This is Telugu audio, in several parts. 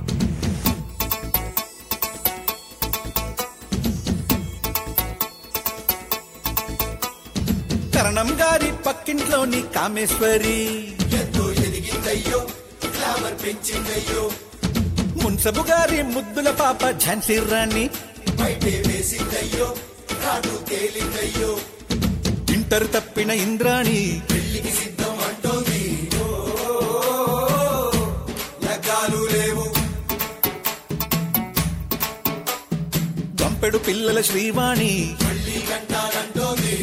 కరణం గారి పక్కింట్లోని కామేశ్వరి ఎంతో ఎదిగిందయ్యో, గ్లామర్ పెంచిందయ్యో. మున్సబు గారి ముద్దుల పాప ఝాన్సీ రాణి బయటే వేసిందయ్యో, రాటు తేలిందయ్యో. ఇంటర్ తప్పిన ఇంద్రాణి పెళ్లికి సిద్ధం అంటోంది. లగ్గాలు లేవు. గంపెడు పిల్లల శ్రీవాణి మళ్ళీ కంటానంటోంది.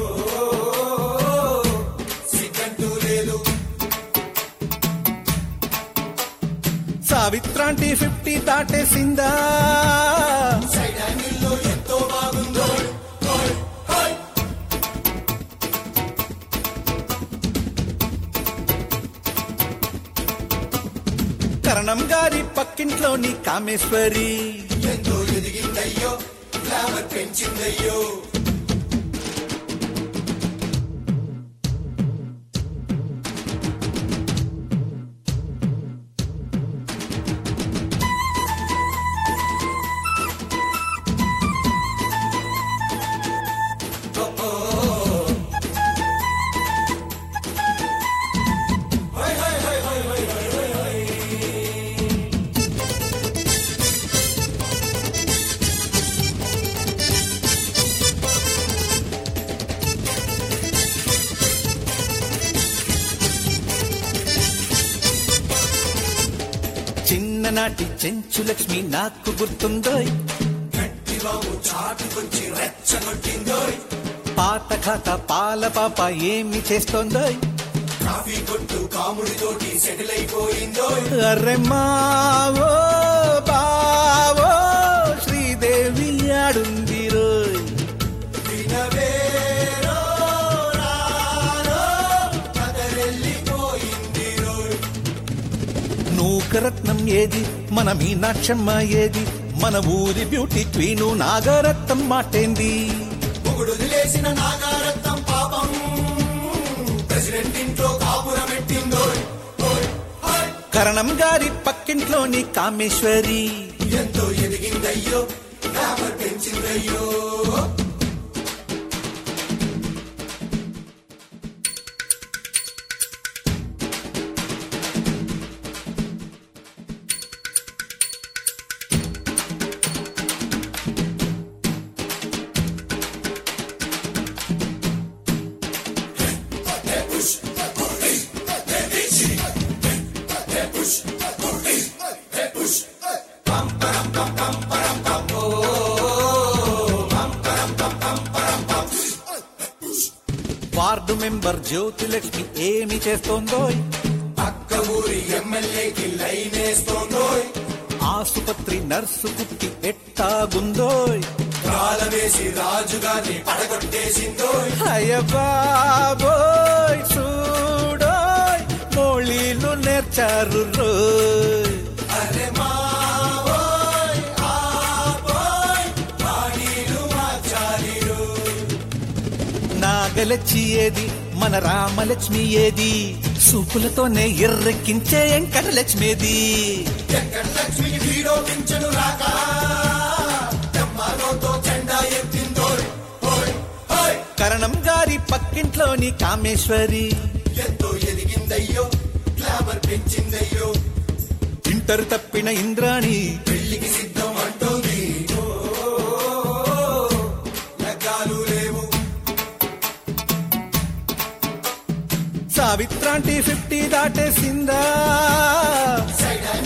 సిగ్గంటూ లేదు. సావిత్రాంటి 50 దాటేసిందా. సైడ్ యాంగిల్లో ఎంతో బాగుందో. కరణం గారి పక్కింట్లోని కామేశ్వరి ఎంతో ఎదిగిందయ్యో, గ్లామర్ పెంచిందయ్యో. చిన్ననాటి చెంచు లక్ష్మి నాకు గుర్తుందోయ్. గట్టిబాబు చాటుకొచ్చి రెచ్చగొట్టిందోయ్. పాత ఖాత పాల పాప ఏమి చేస్తోందోయ్. కాఫీ కొట్టు కాముడితోటి సెటిల్ అయిపోయిందోయ్. అర్రె మావో బావో శ్రీదేవి ఆడుంది రోయ్. వినవేరో రారో కదలెళ్ళిపోయింది రోయ్. నూకరత్నం ఏది, మన మీనాక్షమ్మ ఏది, మన ఊరి బ్యూటీ క్వీను నాగరత్నం మాటేంది. పొగుడుదిలేసిన నాగారత్నం పాపం ప్రెసిడెంట్ ఇంట్లో కాపురమెట్టిందోయ్. కరణం గారి పక్కింట్లోని కామేశ్వరి ఎంతో ఎదిగిందయ్యో, గ్లామర్ పెంచిందయ్యో. వార్డు మెంబర్ జ్యోతిలక్ష్మి ఏమి చేస్తోందోయ్. పక్క ఊరి ఎమ్మెల్యేకి లైనేస్తోందోయ్. ఆసుపత్రి నర్సు కుట్టి ఎట్టాగుందోయ్. రాలవేసి రాజుగారిని పడగొట్టేసిందోయ్. అయ్య బాబోయ్ చూడోయ్ మోళీలు నేర్చారు రోయ్. అరే మావోయ్ ఆపోయ్ పాడీలు మార్చాలి రోయ్. నాగలచ్చి ఏది, మన రామలక్ష్మి ఏది, సూపులతోనే ఎర్రెక్కించే వెంకటలక్ష్మిది. వెంకటలక్ష్మికి వీడో పింఛను రాక తెమ్మారోతో జెండా ఎత్తిందోయ్. కరణం గారి పక్కింట్లోని కామేశ్వరి ఎంతో ఎదిగిందయ్యో, గ్లామర్ పెంచిందయ్యో. ఇంటర్ తప్పిన ఇంద్రాణి పెళ్లికి సిద్ధం అంటోంది. లగ్గాలు లేవు. సావిత్రాంటి 50 దాటేసిందా. సైడ్